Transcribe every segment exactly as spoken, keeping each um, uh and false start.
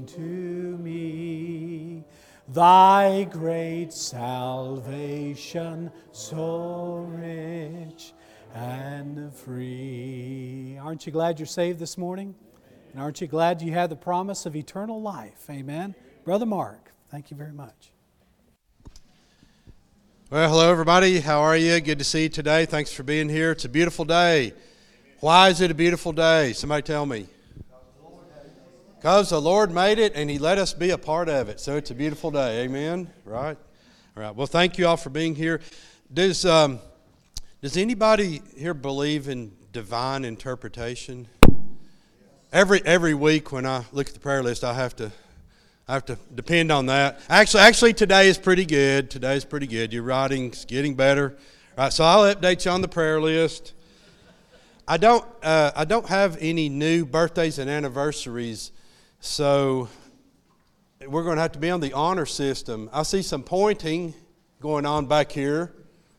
unto me. Thy great salvation so rich and free. Aren't you glad you're saved this morning? And aren't you glad you have the promise of eternal life? Amen. Brother Mark, thank you very much. Well, hello everybody. How are you? Good to see you today. Thanks for being here. It's a beautiful day. Why is it a beautiful day? Somebody tell me. Because the Lord made it and He let us be a part of it. So it's a beautiful day. Amen? Right? All right. Well, thank you all for being here. Does, um, does anybody here believe in divine interpretation? Every every week when I look at the prayer list, I have to I have to depend on that. Actually, actually today is pretty good. Today is pretty good. Your writing's getting better. All right, so I'll update you on the prayer list. I don't uh, I don't have any new birthdays and anniversaries, so we're going to have to be on the honor system. I see some pointing going on back here.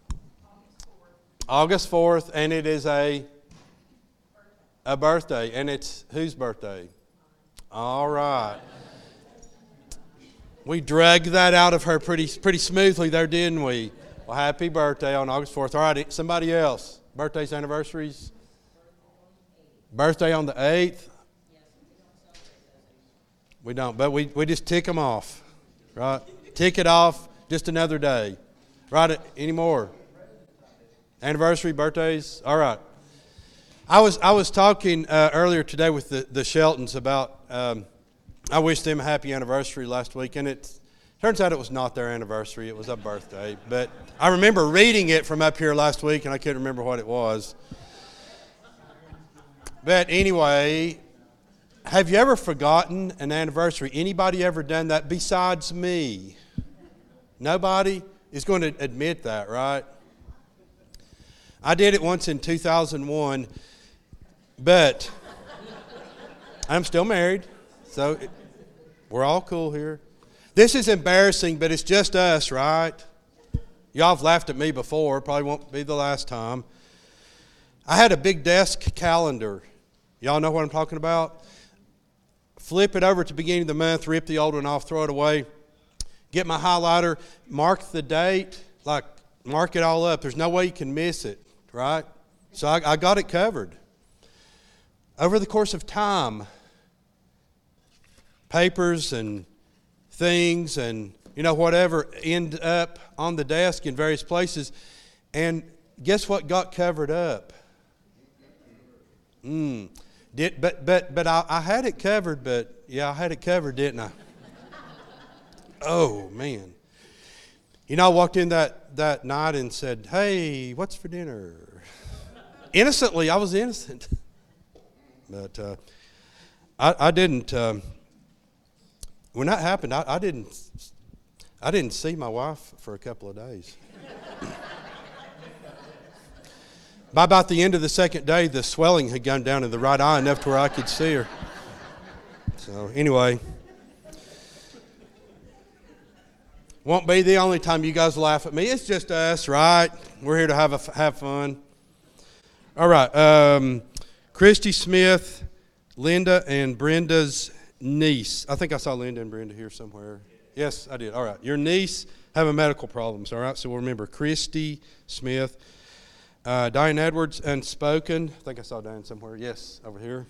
August fourth, and it is a a birthday, and it's whose birthday? All right. We dragged that out of her pretty pretty smoothly there, didn't we? Well, happy birthday on August fourth. All right, somebody else. Birthdays, anniversaries? Birthday on the eighth? We don't, but we, we just tick them off, right? Tick it off, just another day. Right, any more? Anniversary, birthdays? All right. I was I was talking uh, earlier today with the, the Sheltons about, um, I wished them a happy anniversary last week, and it turns out it was not their anniversary, it was a birthday. But I remember reading it from up here last week, and I couldn't remember what it was. But anyway, have you ever forgotten an anniversary? Anybody ever done that besides me? Nobody is going to admit that, right? I did it once in two thousand one. But I'm still married, so it, we're all cool here. This is embarrassing, but it's just us, right? Y'all have laughed at me before. Probably won't be the last time. I had a big desk calendar. Y'all know what I'm talking about? Flip it over at the beginning of the month, rip the old one off, throw it away. Get my highlighter, mark the date, like mark it all up. There's no way you can miss it, right? So I, I got it covered. Over the course of time, papers and things and, you know, whatever end up on the desk in various places. And guess what got covered up? Mm. Did, but but but I, I had it covered, but yeah, I had it covered, didn't I? Oh, man. You know, I walked in that, that night and said, hey, what's for dinner? Innocently, I was innocent. But uh, I, I didn't. Um, when that happened, I, I didn't. I didn't see my wife for a couple of days. By about the end of the second day, the swelling had gone down in the right eye enough to where I could see her. So anyway, won't be the only time you guys laugh at me. It's just us, right? We're here to have a, have fun. All right. Um, Christy Smith, Linda and Brenda's niece. I think I saw Linda and Brenda here somewhere. Yes, I did. All right. Your niece having medical problems, all right? So we'll remember Christy Smith. Uh, Diane Edwards, unspoken. I think I saw Diane somewhere. Yes, over here.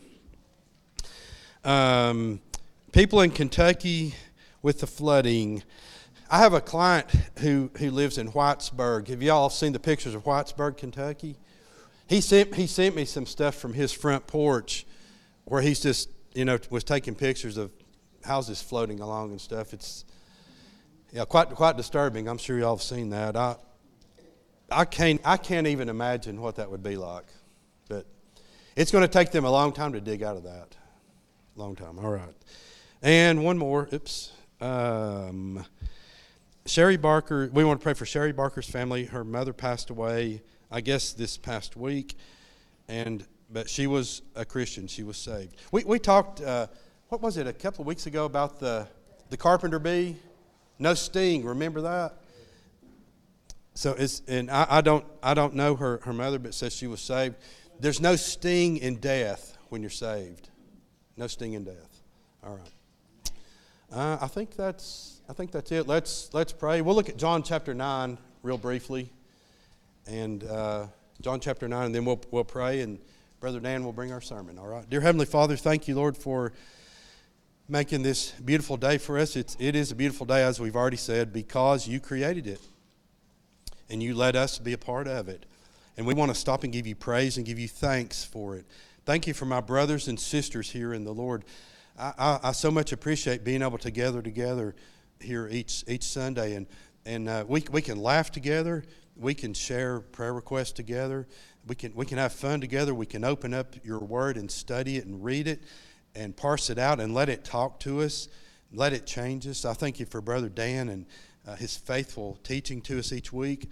Um, people in Kentucky with the flooding. I have a client who, who lives in Whitesburg. Have you all seen the pictures of Whitesburg, Kentucky? He sent he sent me some stuff from his front porch where he's just, you know, was taking pictures of houses floating along and stuff. It's yeah, quite quite disturbing. I'm sure y'all have seen that. I I can't I can't even imagine what that would be like. But it's going to take them a long time to dig out of that. Long time. All right. And one more. Oops. Um, Sherry Barker. We want to pray for Sherry Barker's family. Her mother passed away, I guess, this past week, and but she was a Christian. She was saved. We we talked. Uh, what was it? A couple of weeks ago about the the carpenter bee. No sting. Remember that? So it's and I, I don't I don't know her her mother, but says she was saved. There's no sting in death when you're saved. No sting in death. All right. Uh, I think that's I think that's it. Let's let's pray. We'll look at John chapter nine real briefly, and uh, John chapter nine, and then we'll we'll pray, and Brother Dan will bring our sermon. All right, dear Heavenly Father, thank you, Lord, for making this beautiful day for us. It's it is a beautiful day, as we've already said, because you created it, and you let us be a part of it, and we want to stop and give you praise and give you thanks for it. Thank you for my brothers and sisters here in the Lord. I, I, I so much appreciate being able to gather together here each each Sunday, and and uh, we we can laugh together, we can share prayer requests together, we can we can have fun together, we can open up your Word and study it and read it and parse it out and let it talk to us, let it change us. I thank you for Brother Dan and uh, his faithful teaching to us each week.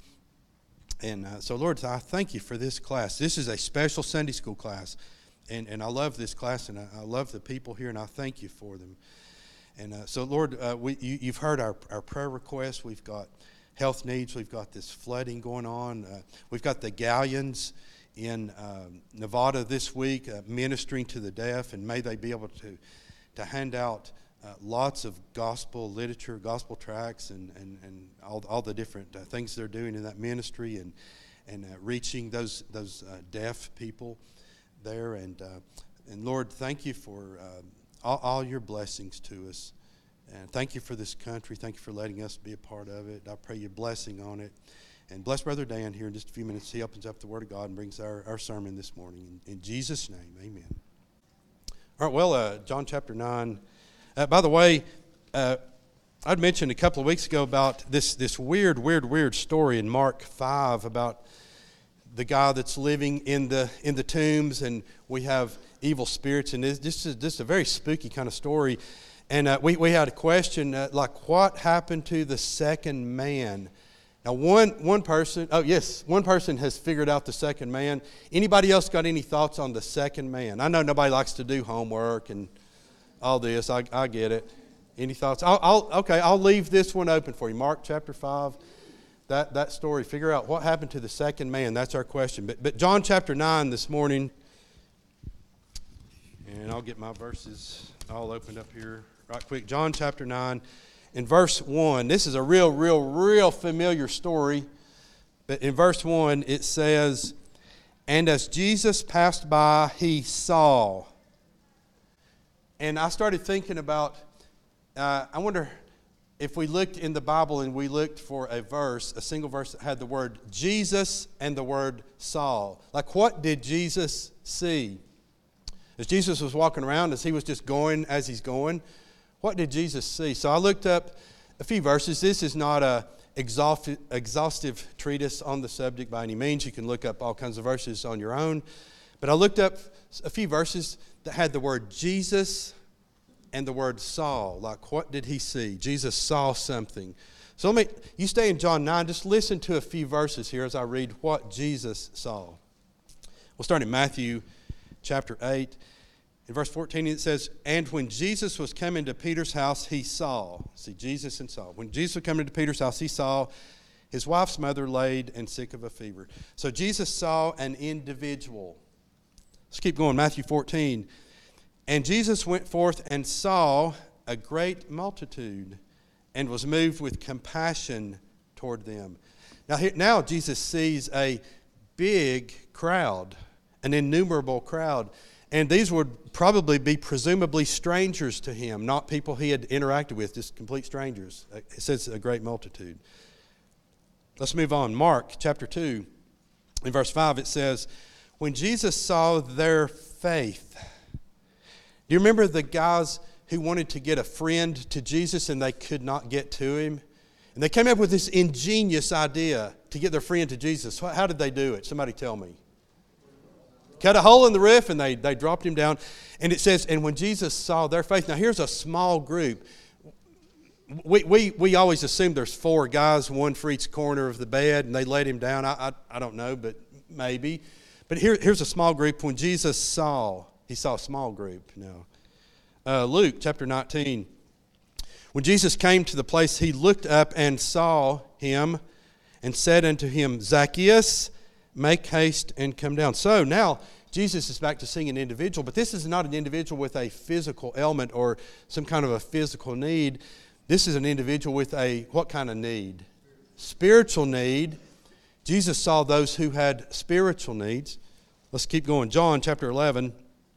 And uh, so, Lord, I thank you for this class. This is a special Sunday school class. And and I love this class, and I, I love the people here, and I thank you for them. And uh, so, Lord, uh, we you, you've heard our, our prayer requests. We've got health needs. We've got this flooding going on. Uh, we've got the Galleons in um, Nevada this week uh, ministering to the deaf, and may they be able to, to hand out uh, lots of gospel literature, gospel tracts, and, and, and all, all the different uh, things they're doing in that ministry, and, and uh, reaching those, those uh, deaf people there. And uh, and Lord, thank you for uh, all, all your blessings to us, and thank you for this country. Thank you for letting us be a part of it. I pray your blessing on it, and bless Brother Dan here in just a few minutes. He opens up the Word of God and brings our, our sermon this morning. In, in Jesus' name, amen. All right, well, uh, John chapter nine. Uh, by the way, uh, I'd mentioned a couple of weeks ago about this this weird, weird, weird story in Mark five about the guy that's living in the in the tombs, and we have evil spirits, and this, this is just a very spooky kind of story. And uh, we, we had a question, uh, like, what happened to the second man? Now, one one person, oh yes, one person has figured out the second man. Anybody else got any thoughts on the second man? I know nobody likes to do homework and all this. I, I get it. Any thoughts? I'll, I'll, okay, I'll leave this one open for you. Mark chapter five. That that story, figure out what happened to the second man. That's our question. But but John chapter nine this morning, and I'll get my verses all opened up here right quick. John chapter nine, in verse one. This is a real, real, real familiar story. But in verse one, it says, "And as Jesus passed by, he saw." And I started thinking about, uh, I wonder, if we looked in the Bible and we looked for a verse, a single verse that had the word Jesus and the word Saul, like what did Jesus see? As Jesus was walking around, as he was just going as he's going, what did Jesus see? So I looked up a few verses. This is not a exhaustive, exhaustive treatise on the subject by any means. You can look up all kinds of verses on your own. But I looked up a few verses that had the word Jesus and the word Saul. Like, what did he see? Jesus saw something. So let me, you stay in John nine, just listen to a few verses here as I read what Jesus saw. We'll start in Matthew chapter eight. In verse fourteen, it says, "And when Jesus was coming to Peter's house, he saw." See, Jesus and Saul. When Jesus was coming to Peter's house, he saw his wife's mother laid and sick of a fever. So Jesus saw an individual. Let's keep going. Matthew fourteen. "And Jesus went forth and saw a great multitude, and was moved with compassion toward them." Now, here, now Jesus sees a big crowd, an innumerable crowd. And these would probably be presumably strangers to him, not people he had interacted with, just complete strangers. It says a great multitude. Let's move on. Mark chapter two, in verse five, it says, "When Jesus saw their faith." Do you remember the guys who wanted to get a friend to Jesus and they could not get to him? And they came up with this ingenious idea to get their friend to Jesus. How did they do it? Somebody tell me. Cut a hole in the roof and they, they dropped him down. And it says, and when Jesus saw their faith. Now here's a small group. We we we always assume there's four guys, one for each corner of the bed, and they let him down. I I, I don't know, but maybe. But here here's a small group. When Jesus saw, he saw a small group now. Uh, Luke chapter nineteen. "When Jesus came to the place, he looked up and saw him and said unto him, Zacchaeus, make haste and come down." So now Jesus is back to seeing an individual, but this is not an individual with a physical ailment or some kind of a physical need. This is an individual with a, what kind of need? Spiritual need. Jesus saw those who had spiritual needs. Let's keep going. John chapter eleven.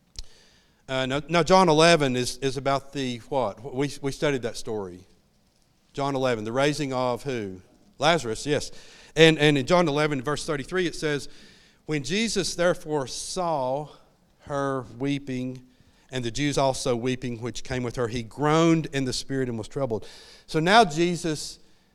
Uh, now, now, John eleven is, is about the what? We, we studied that story. John eleven, the raising of who? Lazarus, yes. And, and in John eleven, verse thirty-three, it says, when Jesus therefore saw her weeping, and the Jews also weeping, which came with her, he groaned in the spirit and was troubled. So now Jesus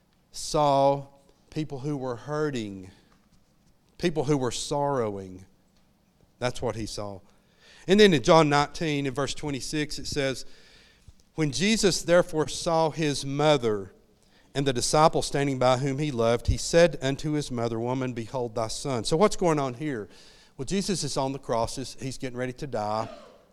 saw people who were hurting, people who were sorrowing. That's what he saw. And then in John nineteen, in verse twenty-six, it says, when Jesus therefore saw his mother and the disciple standing by whom he loved, he said unto his mother, woman, behold thy son. So what's going on here? Well, Jesus is on the cross. He's getting ready to die.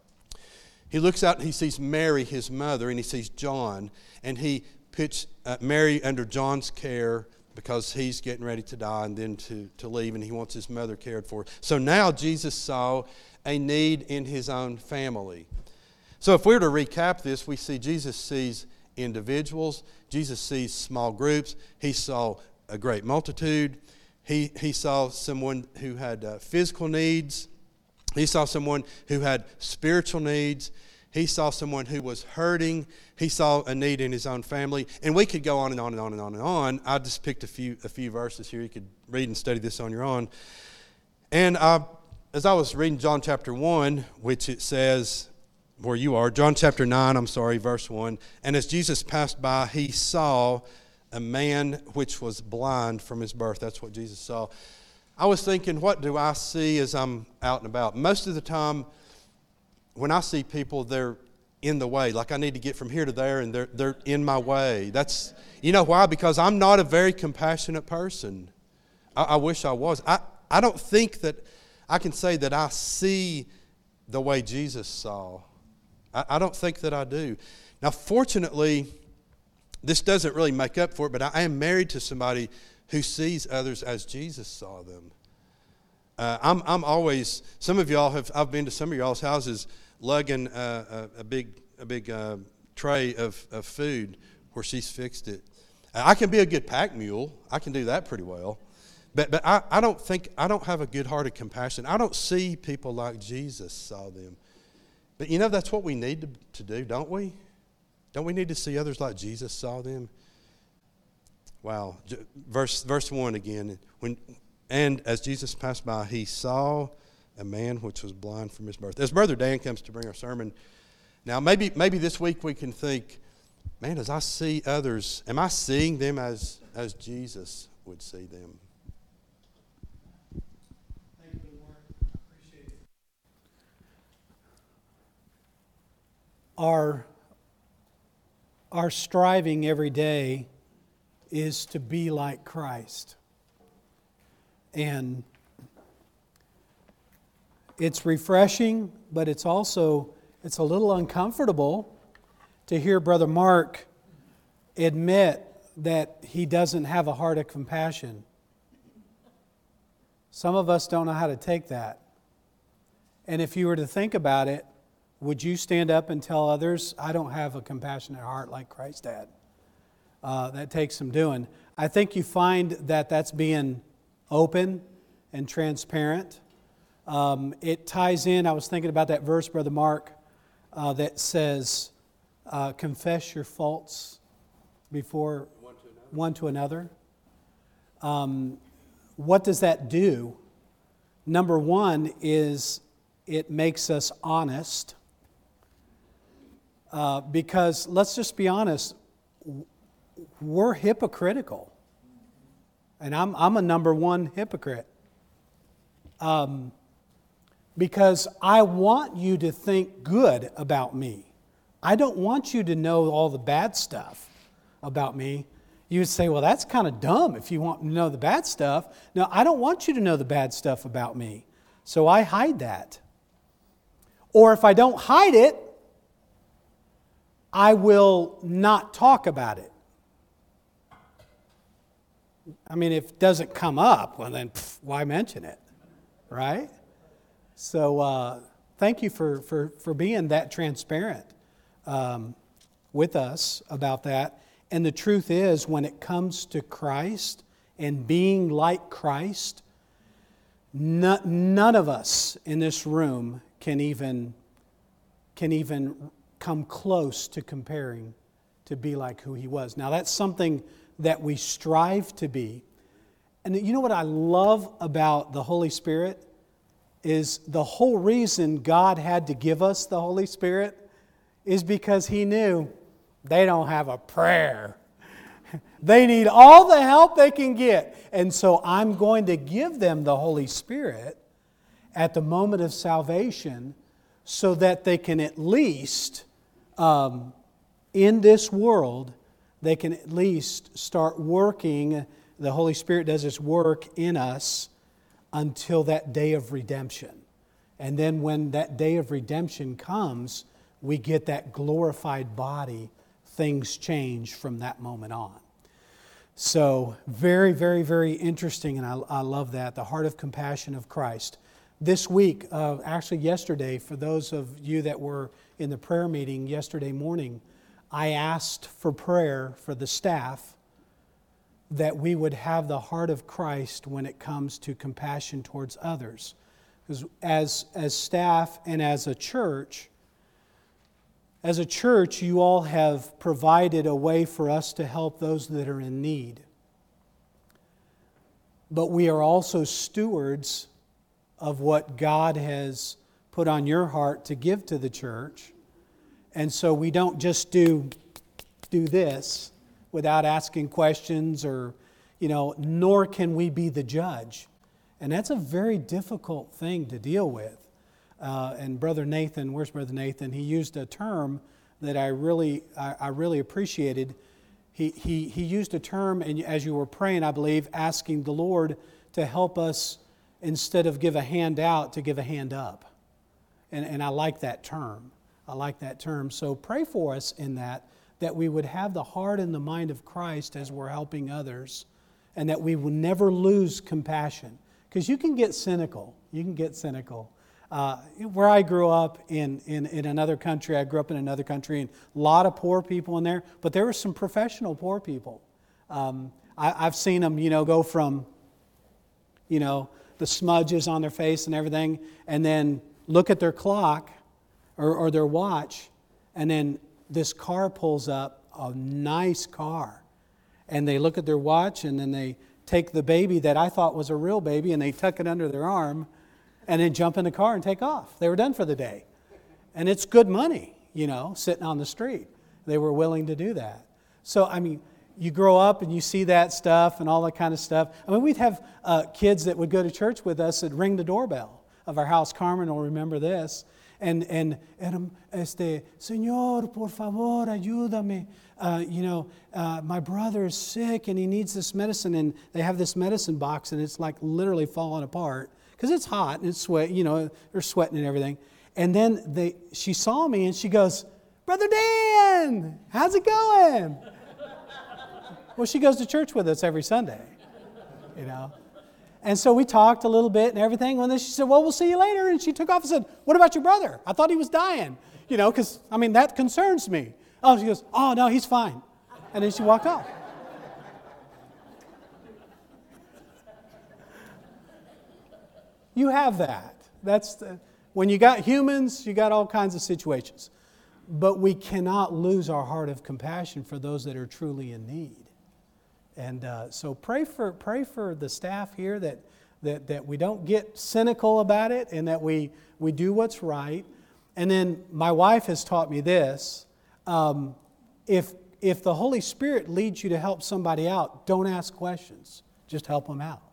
He looks out and he sees Mary, his mother, and he sees John. And he puts uh, Mary under John's care because he's getting ready to die and then to, to leave, and he wants his mother cared for. So now Jesus saw a need in his own family. So if we were to recap this, we see Jesus sees individuals. Jesus sees small groups. He saw a great multitude. He, he saw someone who had uh, physical needs. He saw someone who had spiritual needs. He saw someone who was hurting. He saw a need in his own family. And we could go on and on and on and on and on. I just picked a few a few verses here. You could read and study this on your own. And I, as I was reading John chapter one, which it says, where you are, John chapter nine, I'm sorry, verse one. And as Jesus passed by, he saw a man which was blind from his birth. That's what Jesus saw. I was thinking, what do I see as I'm out and about? Most of the time, when I see people, they're in the way. Like I need to get from here to there, and they're they're in my way. That's, you know why? Because I'm not a very compassionate person. I, I wish I was. I, I don't think that I can say that I see the way Jesus saw. I, I don't think that I do. Now, fortunately, this doesn't really make up for it, but I am married to somebody who sees others as Jesus saw them. Uh, I'm I'm always, some of y'all have, I've been to some of y'all's houses lugging uh, a, a big a big uh, tray of, of food where she's fixed it. Uh, I can be a good pack mule. I can do that pretty well. But but I, I don't think, I don't have a good heart of compassion. I don't see people like Jesus saw them. But you know, that's what we need to, to do, don't we? Don't we need to see others like Jesus saw them? Wow. Verse verse one again. When and as Jesus passed by, he saw a man which was blind from his birth. As Brother Dan comes to bring our sermon, now maybe maybe this week we can think, man, as I see others, am I seeing them as as Jesus would see them? Thank you, Lord. I appreciate it. Our Our striving every day is to be like Christ. And it's refreshing, but it's also, it's a little uncomfortable to hear Brother Mark admit that he doesn't have a heart of compassion. Some of us don't know how to take that. And if you were to think about it, would you stand up and tell others, I don't have a compassionate heart like Christ had? Uh, that takes some doing. I think you find that that's being open and transparent. Um, it ties in, I was thinking about that verse, Brother Mark, uh, that says, uh, confess your faults before one to another. One to another. Um, what does that do? Number one is it makes us honest. Uh, because let's just be honest, we're hypocritical. And I'm I'm a number one hypocrite. Um, because I want you to think good about me. I don't want you to know all the bad stuff about me. You would say, well, that's kind of dumb if you want to know the bad stuff. No, I don't want you to know the bad stuff about me. So I hide that. Or if I don't hide it, I will not talk about it. I mean, if it doesn't come up, well then, pff, why mention it, right? So uh, thank you for, for, for being that transparent um, with us about that. And the truth is, when it comes to Christ and being like Christ, no, none of us in this room can even, can even come close to comparing to be like who He was. Now that's something that we strive to be. And you know what I love about the Holy Spirit is the whole reason God had to give us the Holy Spirit is because He knew they don't have a prayer. They need all the help they can get. And so I'm going to give them the Holy Spirit at the moment of salvation so that they can at least, um, in this world, they can at least start working. The Holy Spirit does His work in us until that day of redemption. And then when that day of redemption comes, we get that glorified body. Things change from that moment on. So very, very, very interesting, and I, I love that, the heart of compassion of Christ. This week, uh, actually yesterday, for those of you that were in the prayer meeting yesterday morning, I asked for prayer for the staff that we would have the heart of Christ when it comes to compassion towards others. Because as, as staff and as a church, as a church, you all have provided a way for us to help those that are in need. But we are also stewards of what God has put on your heart to give to the church. And so we don't just do, do this without asking questions or, you know, nor can we be the judge. And that's a very difficult thing to deal with. Uh, and Brother Nathan, where's Brother Nathan? He used a term that I really, I, I really appreciated. He, he, he used a term, and as you were praying, I believe, asking the Lord to help us, instead of give a hand out, to give a hand up. And, and I like that term. I like that term. So pray for us in that, that we would have the heart and the mind of Christ as we're helping others, and that we will never lose compassion. Because you can get cynical. You can get cynical. Uh, where I grew up in, in, in another country, I grew up in another country, and a lot of poor people in there, but there were some professional poor people. Um, I, I've seen them, you know, go from, you know, the smudges on their face and everything, and then look at their clock or, or their watch, and then this car pulls up, a nice car, and they look at their watch, and then they take the baby that I thought was a real baby, and they tuck it under their arm, and then jump in the car and take off. They were done for the day. And it's good money, you know, sitting on the street. They were willing to do that. So, I mean, you grow up and you see that stuff and all that kind of stuff. I mean, we'd have uh, kids that would go to church with us that ring the doorbell of our house. Carmen will remember this. And, and, and este, Señor, por favor, ayúdame. Uh, you know, uh, my brother is sick and he needs this medicine. And they have this medicine box and it's like literally falling apart. Because it's hot and it's sweat, you know, they're sweating and everything. And then they, she saw me and she goes, Brother Dan, how's it going? Well, she goes to church with us every Sunday, you know. And so we talked a little bit and everything. And then she said, well, we'll see you later. And she took off and said, what about your brother? I thought he was dying, you know, because, I mean, that concerns me. Oh, she goes, oh, no, he's fine. And then she walked off. You have that. That's the, when you got humans, you got all kinds of situations. But we cannot lose our heart of compassion for those that are truly in need. And uh, so pray for pray for the staff here that, that that we don't get cynical about it and that we, we do what's right. And then my wife has taught me this. Um, if, if the Holy Spirit leads you to help somebody out, don't ask questions. Just help them out.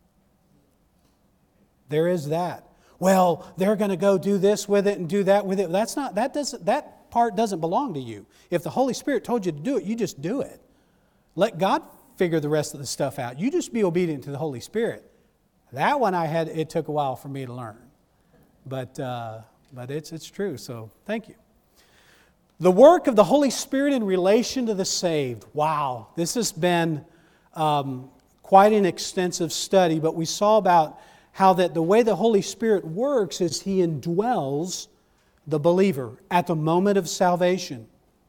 There is that. Well, they're going to go do this with it and do that with it. That's not, that doesn't, that part doesn't belong to you. If the Holy Spirit told you to do it, you just do it. Let God figure the rest of the stuff out. You just be obedient to the Holy Spirit. That one I had, it took a while for me to learn. But, uh, but it's, it's true, so thank you. The work of the Holy Spirit in relation to the saved. Wow, this has been um, quite an extensive study, but we saw about how that the way the Holy Spirit works is He indwells the believer at the moment of salvation.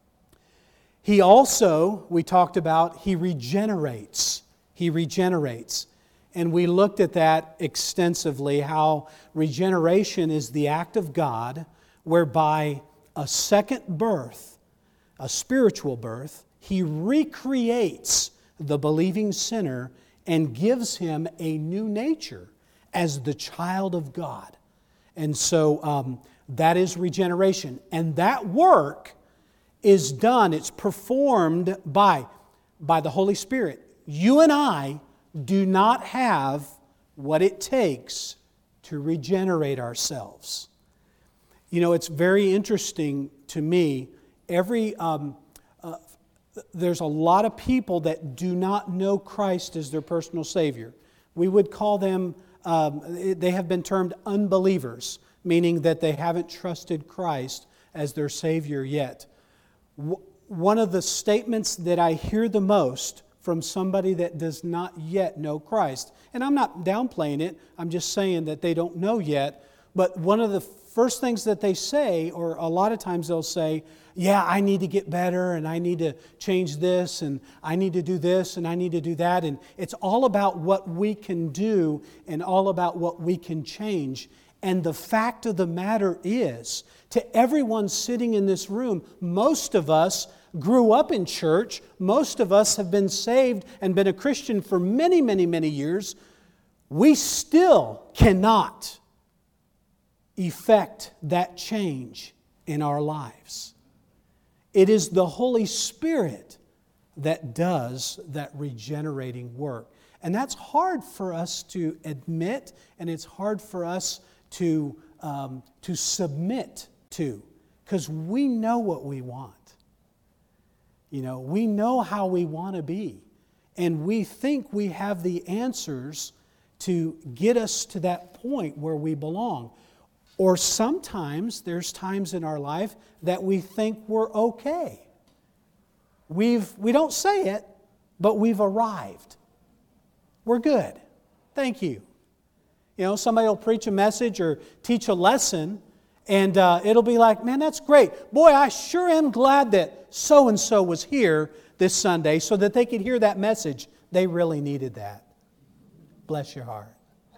He also, we talked about, He regenerates. He regenerates. And we looked at that extensively, how regeneration is the act of God whereby a second birth, a spiritual birth, He recreates the believing sinner and gives him a new nature as the child of God. And so um, that is regeneration. And that work is done, it's performed by, by the Holy Spirit. You and I do not have what it takes to regenerate ourselves. You know, it's very interesting to me. Every um, uh, there's a lot of people that do not know Christ as their personal Savior. We would call them, um, they have been termed unbelievers, meaning that they haven't trusted Christ as their Savior yet. W- one of the statements that I hear the most from somebody that does not yet know Christ, and I'm not downplaying it, I'm just saying that they don't know yet, but one of the first things that they say, or a lot of times they'll say, yeah, I need to get better, and I need to change this, and I need to do this, and I need to do that. And it's all about what we can do and all about what we can change. And the fact of the matter is, to everyone sitting in this room, most of us grew up in church. Most of us have been saved and been a Christian for many, many, many years. We still cannot effect that change in our lives. It is the Holy Spirit that does that regenerating work. And that's hard for us to admit, and it's hard for us to, um, to submit to, because we know what we want. You know, we know how we want to be, and we think we have the answers to get us to that point where we belong. Or sometimes there's times in our life that we think we're okay. We've, we don't say it, but we've arrived. We're good. Thank you. You know, somebody will preach a message or teach a lesson, and uh, it'll be like, man, that's great. Boy, I sure am glad that so-and-so was here this Sunday so that they could hear that message. They really needed that. Bless your heart.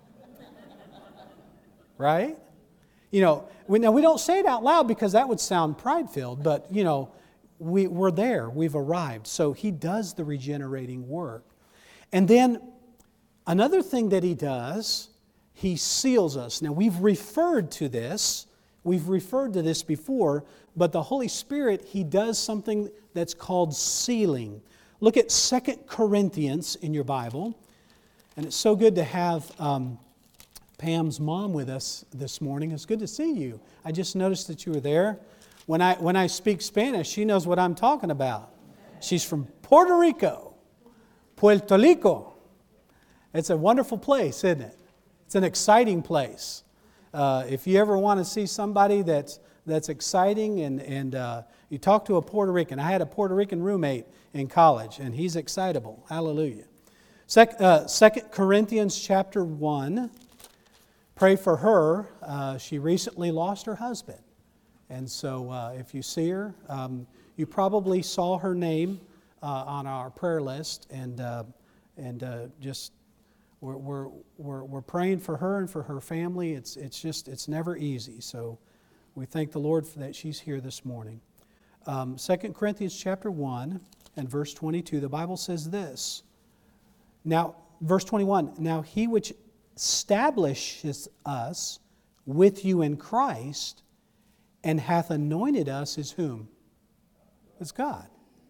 Right? You know, we, now we don't say it out loud because that would sound pride-filled, but, you know, we, we're there. We've arrived. So He does the regenerating work. And then another thing that He does, He seals us. Now, we've referred to this. We've referred to this before, but the Holy Spirit, He does something that's called sealing. Look at Second Corinthians in your Bible. And it's so good to have Um, Pam's mom with us this morning. It's good to see you. I just noticed that you were there. When I when I speak Spanish, she knows what I'm talking about. She's from Puerto Rico, Puerto Rico. It's a wonderful place, isn't it? It's an exciting place. Uh, if you ever want to see somebody that's that's exciting, and and uh, you talk to a Puerto Rican. I had a Puerto Rican roommate in college, and he's excitable. Hallelujah. Sec, uh, Second Corinthians chapter one. Pray for her. Uh, she recently lost her husband. And so uh, if you see her, um, you probably saw her name uh, on our prayer list. And uh, and uh, just, we're, we're, we're, we're praying for her and for her family. It's, it's just, it's never easy. So we thank the Lord for that she's here this morning. Um, Second Corinthians chapter one and verse twenty-two, the Bible says this. Now, verse twenty-one, now He which establishes us with you in Christ and hath anointed us is whom? Is God.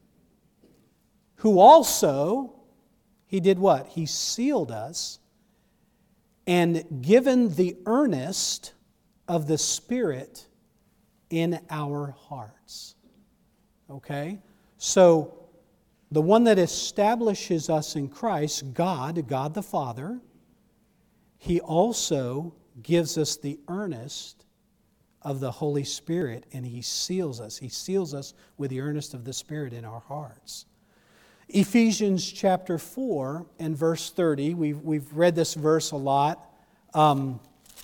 Who also, He did what? He sealed us and given the earnest of the Spirit in our hearts. Okay? So, the one that establishes us in Christ, God, God the Father, He also gives us the earnest of the Holy Spirit, and He seals us. He seals us with the earnest of the Spirit in our hearts. Ephesians chapter four and verse thirty, we've, we've read this verse a lot. Um,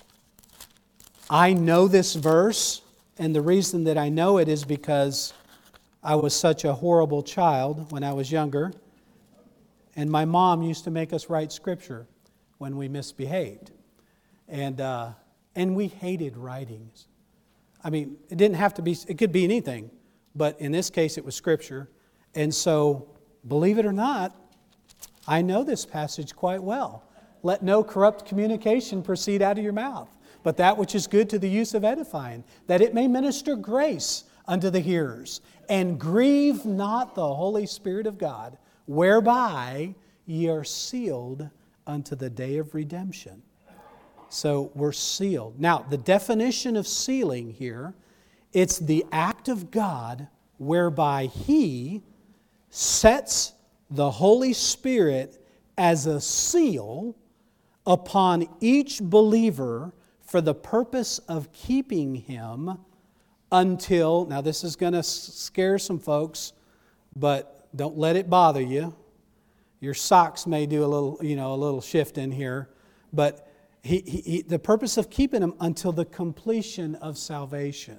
I know this verse, and the reason that I know it is because I was such a horrible child when I was younger, and my mom used to make us write scripture when we misbehaved. And uh, and we hated writings. I mean, it didn't have to be, it could be anything, but in this case it was scripture. And so, believe it or not, I know this passage quite well. Let no corrupt communication proceed out of your mouth, but that which is good to the use of edifying, that it may minister grace unto the hearers. And grieve not the Holy Spirit of God, whereby ye are sealed unto the day of redemption. So we're sealed. Now, the definition of sealing here, it's the act of God whereby He sets the Holy Spirit as a seal upon each believer for the purpose of keeping him until, now this is going to scare some folks, but don't let it bother you. Your socks may do a little, you know, a little shift in here, but he, he, he, the purpose of keeping him until the completion of salvation.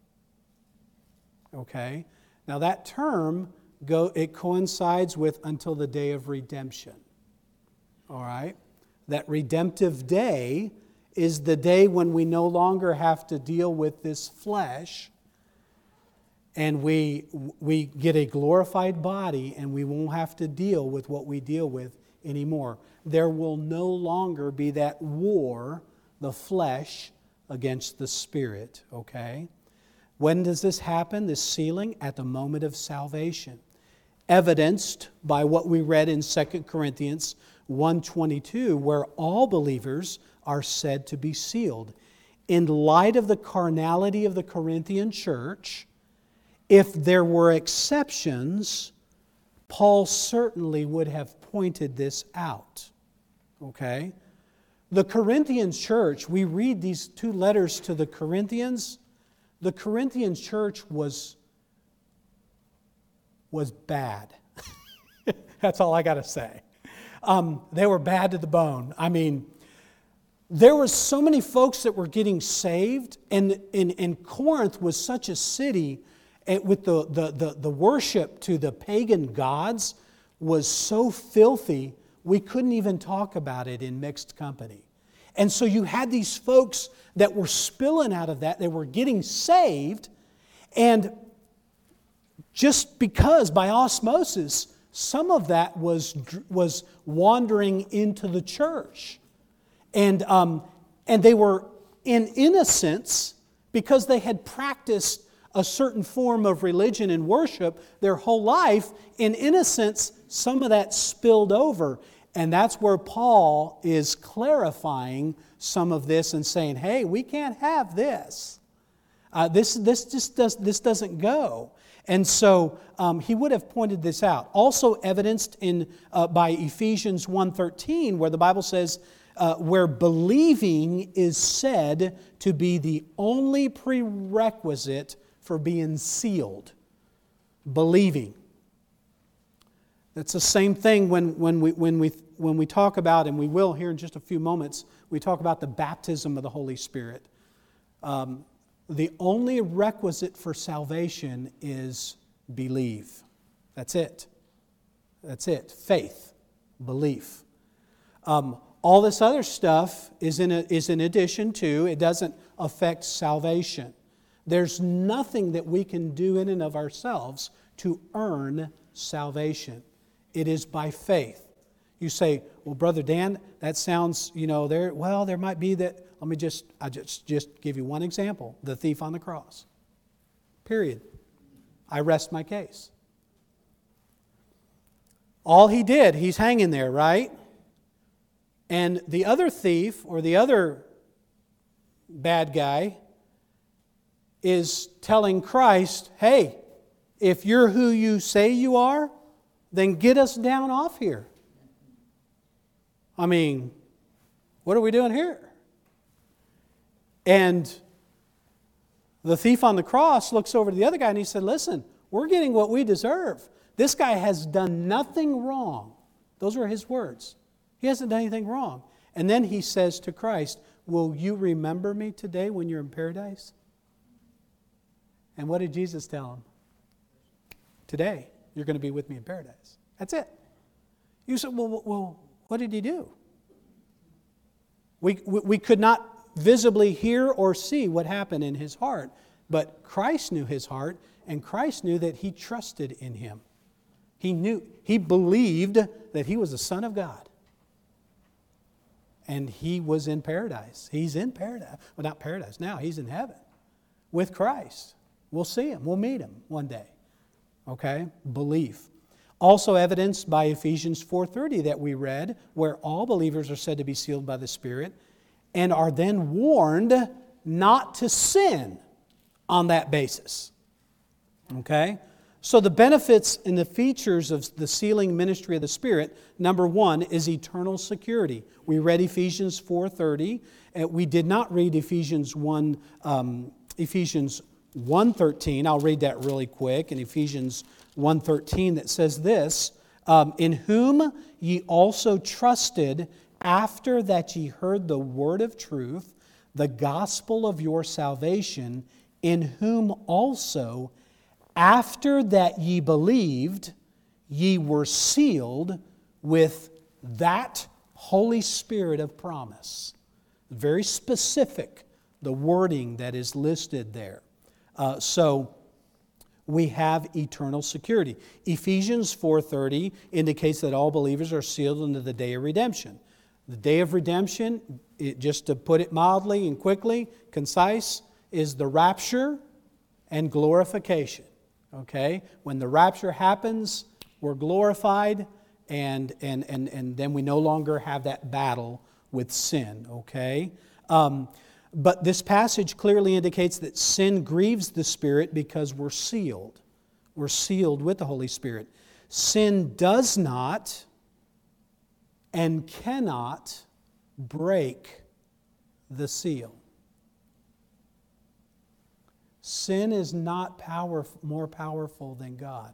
Okay? Now that term, go, it coincides with until the day of redemption. All right? That redemptive day is the day when we no longer have to deal with this flesh, and we, we get a glorified body, and we won't have to deal with what we deal with anymore. There will no longer be that war, the flesh against the spirit, okay? When does this happen, this sealing? At the moment of salvation. Evidenced by what we read in Second Corinthians one twenty-two, where all believers are said to be sealed. In light of the carnality of the Corinthian church, if there were exceptions, Paul certainly would have pointed this out. Okay? The Corinthian church, we read these two letters to the Corinthians. The Corinthian church was, was bad. That's all I got to say. Um, they were bad to the bone. I mean, there were so many folks that were getting saved, and, and, and Corinth was such a city with the, the, the, the worship to the pagan gods was so filthy, we couldn't even talk about it in mixed company. And so you had these folks that were spilling out of that, they were getting saved, and just because by osmosis, some of that was, was wandering into the church. And, um, and they were in innocence because they had practiced a certain form of religion and worship their whole life. In innocence, some of that spilled over. And that's where Paul is clarifying some of this and saying, hey, we can't have this. Uh, this, this, just does, this doesn't go. And so um, he would have pointed this out. Also evidenced in uh, by Ephesians one thirteen, where the Bible says, uh, where believing is said to be the only prerequisite for being sealed. Believing. That's the same thing when, when, we, when, we, when we talk about, and we will here in just a few moments, we talk about the baptism of the Holy Spirit. Um, The only requisite for salvation is believe. That's it. That's it. Faith, belief. Um, all this other stuff is in, a, is in addition to, it doesn't affect salvation. There's nothing that we can do in and of ourselves to earn salvation. It is by faith. You say, well, Brother Dan, that sounds, you know, there, well, there might be that. Let me just, I just, just give you one example. The thief on the cross. Period. I rest my case. All he did, he's hanging there, right? And the other thief, or the other bad guy, is telling Christ, hey, if you're who you say you are, then get us down off here. I mean, what are we doing here? And the thief on the cross looks over to the other guy and he said, listen, we're getting what we deserve. This guy has done nothing wrong. Those were his words. He hasn't done anything wrong. And then he says to Christ, will you remember me today when you're in paradise? And what did Jesus tell him? Today, you're going to be with me in paradise. That's it. You said, well, well what did he do? We, we, we could not visibly hear or see what happened in his heart, but Christ knew his heart, and Christ knew that he trusted in him. He knew, he believed that he was the Son of God. And he was in paradise. He's in paradise. Well, not paradise now. He's in heaven with Christ. We'll see him. We'll meet him one day. Okay? Belief. Also evidenced by Ephesians four thirty that we read, where all believers are said to be sealed by the Spirit and are then warned not to sin on that basis. Okay? So the benefits and the features of the sealing ministry of the Spirit, number one, is eternal security. We read Ephesians four thirty. We did not read Ephesians one, um, Ephesians one thirteen. I'll read that really quick. In Ephesians one thirteen that says this, um, in whom ye also trusted after that ye heard the word of truth, the gospel of your salvation, in whom also after that ye believed, ye were sealed with that Holy Spirit of promise. Very specific, the wording that is listed there. Uh, so we have eternal security. Ephesians four thirty indicates that all believers are sealed into the day of redemption. The day of redemption, it, just to put it mildly and quickly, concise, is the rapture and glorification. Okay? When the rapture happens, we're glorified, and, and, and, and then we no longer have that battle with sin. Okay? Um, but this passage clearly indicates that sin grieves the Spirit because we're sealed. We're sealed with the Holy Spirit. Sin does not and cannot break the seal. Sin is not power, more powerful than God.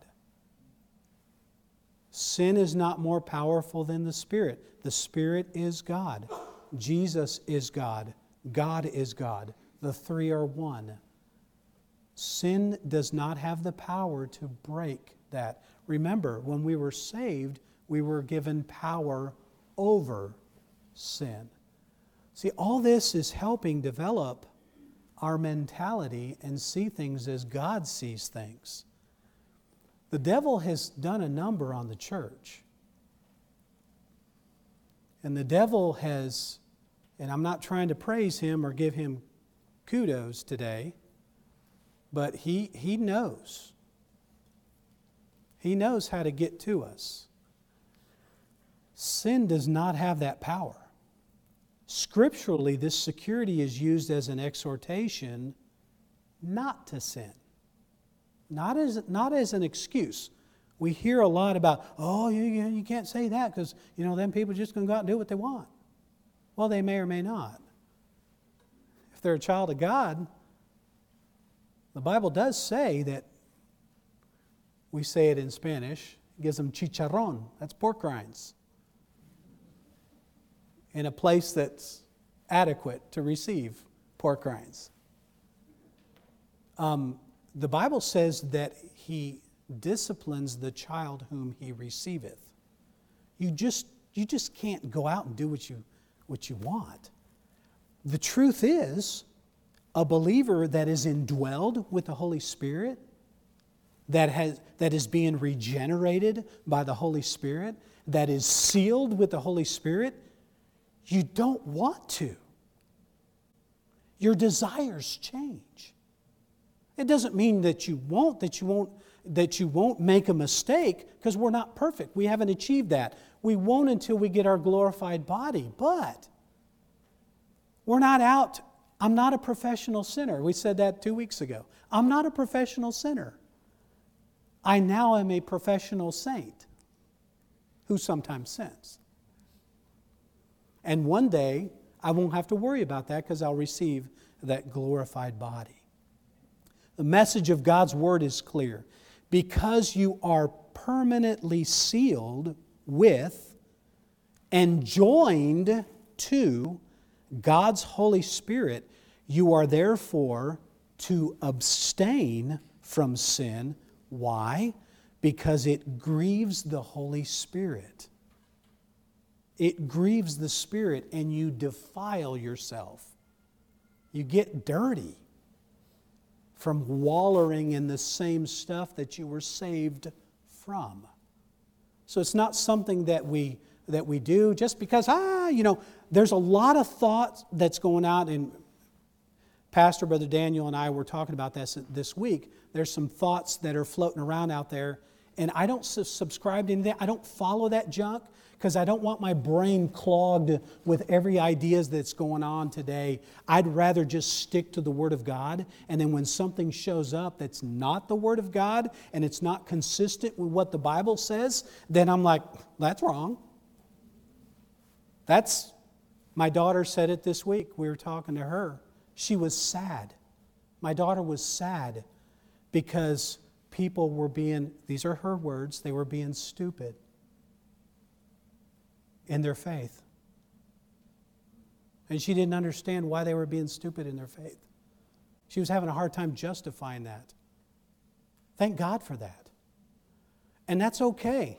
Sin is not more powerful than the Spirit. The Spirit is God. Jesus is God. God is God. The three are one. Sin does not have the power to break that. Remember, when we were saved, we were given power over sin. See, all this is helping develop our mentality and see things as God sees things. The devil has done a number on the church. And the devil has, and I'm not trying to praise him or give him kudos today, but he, he knows. He knows how to get to us. Sin does not have that power. Scripturally, this security is used as an exhortation not to sin. Not as, not as an excuse. We hear a lot about, oh, you, you, you can't say that because, you know, then people are just going to go out and do what they want. Well, they may or may not. If they're a child of God, the Bible does say that, we say it in Spanish, it gives them chicharrón. That's pork rinds. In a place that's adequate to receive pork rinds. Um, the Bible says that He disciplines the child whom He receiveth. You just, you just can't go out and do what you, what you want. The truth is, a believer that is indwelled with the Holy Spirit, that has that is being regenerated by the Holy Spirit, that is sealed with the Holy Spirit, you don't want to. Your desires change. It doesn't mean that you won't, that you won't, that you won't make a mistake, because we're not perfect. We haven't achieved that. We won't until we get our glorified body. But we're not out. I'm not a professional sinner. We said that two weeks ago. I'm not a professional sinner. I now am a professional saint who sometimes sins. And one day, I won't have to worry about that because I'll receive that glorified body. The message of God's Word is clear. Because you are permanently sealed with and joined to God's Holy Spirit, you are therefore to abstain from sin. Why? Because it grieves the Holy Spirit. It grieves the Spirit, and you defile yourself. You get dirty from wallowing in the same stuff that you were saved from. So it's not something that we that we do just because, ah, you know, there's a lot of thought that's going out, and Pastor Brother Daniel and I were talking about this this week. There's some thoughts that are floating around out there, and I don't subscribe to anything. I don't follow that junk because I don't want my brain clogged with every ideas that's going on today. I'd rather just stick to the Word of God, and then when something shows up that's not the Word of God and it's not consistent with what the Bible says, then I'm like, that's wrong. That's, my daughter said it this week. We were talking to her. She was sad. My daughter was sad because people were being, these are her words, they were being stupid in their faith. And she didn't understand why they were being stupid in their faith. She was having a hard time justifying that. Thank God for that. And that's okay.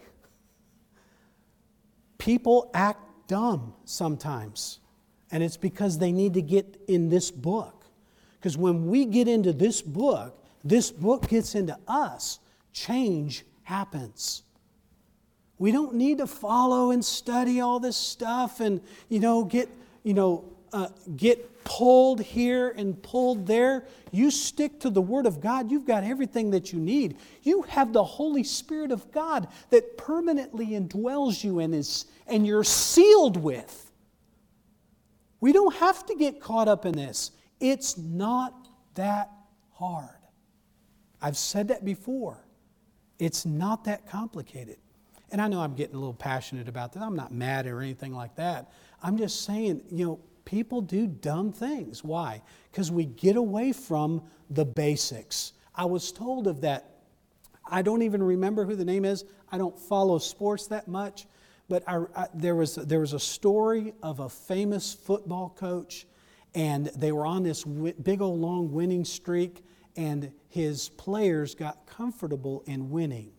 People act dumb sometimes. And it's because they need to get in this book. Because when we get into this book, this book gets into us, change happens. We don't need to follow and study all this stuff and, you know, get, you know, uh, get pulled here and pulled there. You stick to the Word of God, you've got everything that you need. You have the Holy Spirit of God that permanently indwells you and is, and you're sealed with. We don't have to get caught up in this. It's not that hard. I've said that before. It's not that complicated. And I know I'm getting a little passionate about that. I'm not mad or anything like that. I'm just saying, you know, people do dumb things. Why? Because we get away from the basics. I was told of that. I don't even remember who the name is. I don't follow sports that much. But I, I, there was there was a story of a famous football coach, and they were on this w- big old long winning streak, and his players got comfortable in winning.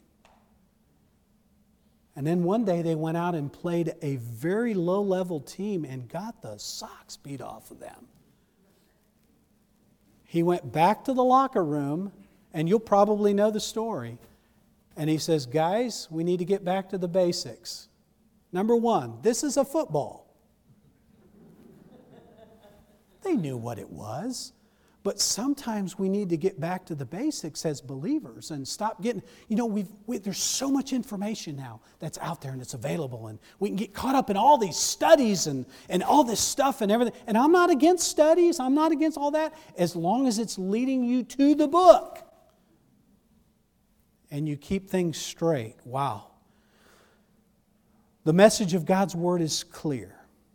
And then one day they went out and played a very low-level team and got the socks beat off of them. He went back to the locker room, and you'll probably know the story. And he says, guys, we need to get back to the basics. Number one, this is a football. They knew what it was. But sometimes we need to get back to the basics as believers and stop getting, you know, we've, we, there's so much information now that's out there and it's available. And we can get caught up in all these studies and, and all this stuff and everything. And I'm not against studies. I'm not against all that as long as it's leading you to the book. And you keep things straight. Wow. The message of God's Word is clear.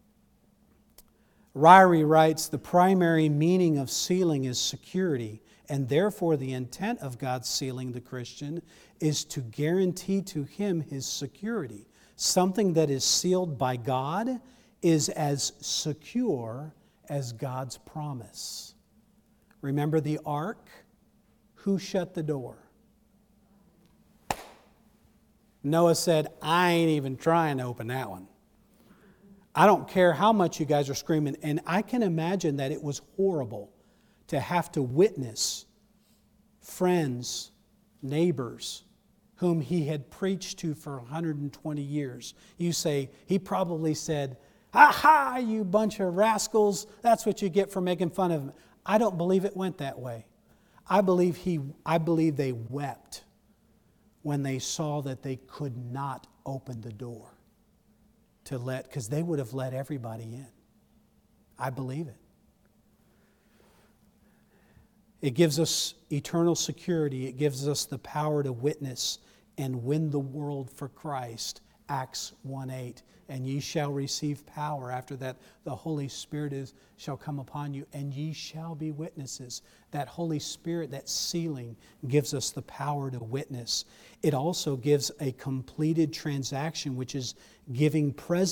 Ryrie writes, the primary meaning of sealing is security, and therefore the intent of God sealing the Christian is to guarantee to him his security. Something that is sealed by God is as secure as God's promise. Remember the ark? Who shut the door? Noah said, I ain't even trying to open that one. I don't care how much you guys are screaming. And I can imagine that it was horrible to have to witness friends, neighbors, whom he had preached to for one hundred twenty years. You say, he probably said, ha ha, you bunch of rascals. That's what you get for making fun of him. I don't believe it went that way. I believe he. I believe they wept when they saw that they could not open the door to let, because they would have let everybody in. I believe it. It gives us eternal security. It gives us the power to witness and win the world for Christ. Acts one eight. And ye shall receive power. After that, the Holy Spirit is, shall come upon you, and ye shall be witnesses. That Holy Spirit, that sealing, gives us the power to witness. It also gives a completed transaction, which is giving present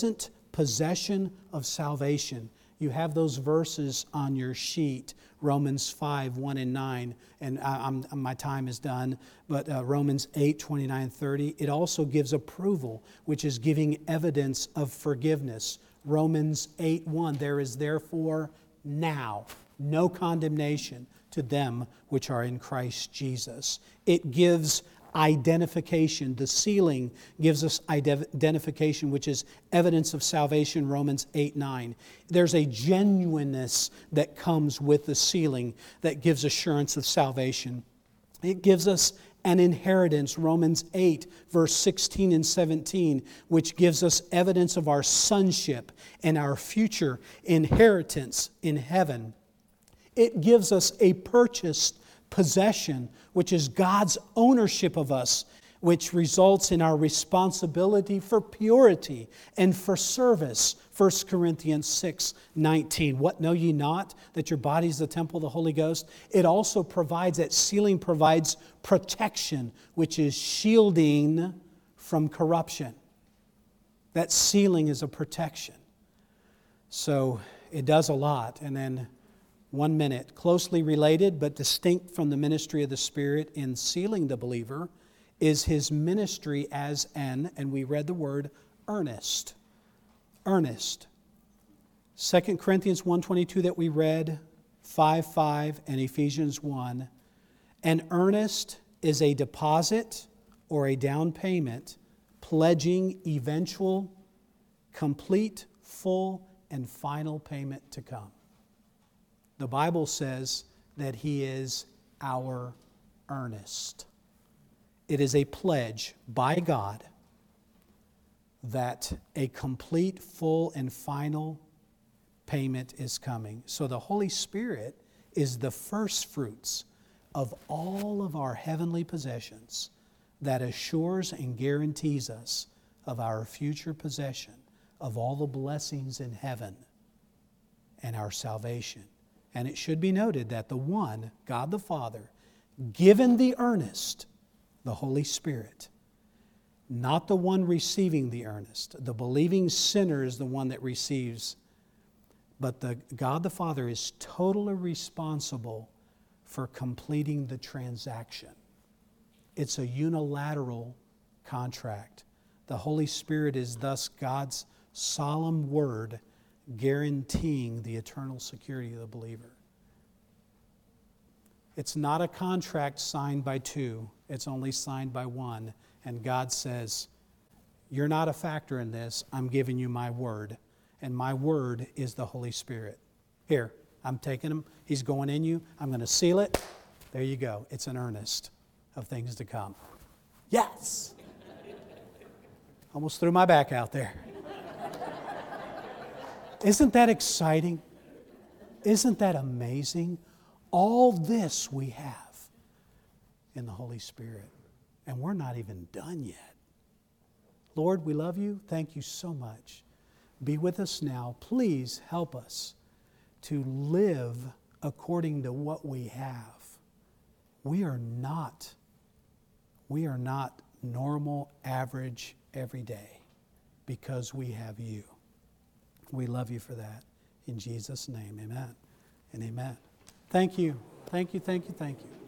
possession of salvation. You have those verses on your sheet, Romans five, one and nine, and I, I'm, my time is done, but uh, Romans eight, twenty-nine, thirty. It also gives approval, which is giving evidence of forgiveness. Romans eight, one, there is therefore now no condemnation to them which are in Christ Jesus. It gives identification. The sealing gives us identification, which is evidence of salvation, Romans eight, nine. There's a genuineness that comes with the sealing that gives assurance of salvation. It gives us an inheritance, Romans eight, verse sixteen and seventeen, which gives us evidence of our sonship and our future inheritance in heaven. It gives us a purchased possession, which is God's ownership of us, which results in our responsibility for purity and for service. First Corinthians six, nineteen. What know ye not, that your body is the temple of the Holy Ghost? It also provides, that sealing provides protection, which is shielding from corruption. That sealing is a protection. So it does a lot. And then one minute, closely related but distinct from the ministry of the Spirit in sealing the believer is his ministry as an, and we read the word, earnest. Earnest. Second Corinthians one twenty-two that we read, five five, and Ephesians one. An earnest is a deposit or a down payment pledging eventual, complete, full, and final payment to come. The Bible says that He is our earnest. It is a pledge by God that a complete, full, and final payment is coming. So the Holy Spirit is the first fruits of all of our heavenly possessions that assures and guarantees us of our future possession of all the blessings in heaven and our salvation. And it should be noted that the one, God the Father, given the earnest, the Holy Spirit, not the one receiving the earnest. The believing sinner is the one that receives, but the God the Father is totally responsible for completing the transaction. It's a unilateral contract. The Holy Spirit is thus God's solemn word guaranteeing the eternal security of the believer. It's not a contract signed by two. It's only signed by one. And God says, you're not a factor in this. I'm giving you my word. And my word is the Holy Spirit. Here, I'm taking him. He's going in you. I'm going to seal it. There you go. It's an earnest of things to come. Yes! Almost threw my back out there. Isn't that exciting? Isn't that amazing? All this we have in the Holy Spirit. And we're not even done yet. Lord, we love you. Thank you so much. Be with us now. Please help us to live according to what we have. We are not, we are not normal, average, everyday, because we have you. We love you for that. In Jesus' name, amen and amen. Thank you. Thank you, thank you, thank you.